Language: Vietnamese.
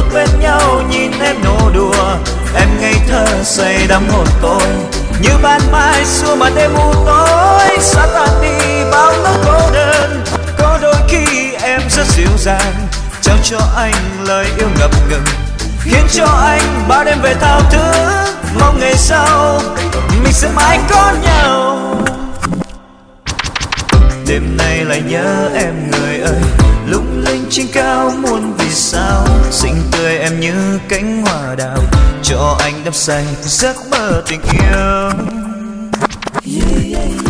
bên nhau nhìn em nô đùa. Em ngây thơ say đắm hồn tôi, như ban mai xua màn đêm u tối. Xóa tan đi bao nỗi cô đơn, có đôi khi em rất dịu dàng, trao cho anh lời yêu ngập ngừng, khiến cho anh bao đêm về thao thức. Mong ngày sau mình sẽ mãi có nhau. Đêm nay lại nhớ em người ơi, lung linh trên cao muôn vì sao. Xinh tươi em như cánh hoa đào, cho anh đắm say giấc mơ tình yêu. Yeah, yeah, yeah.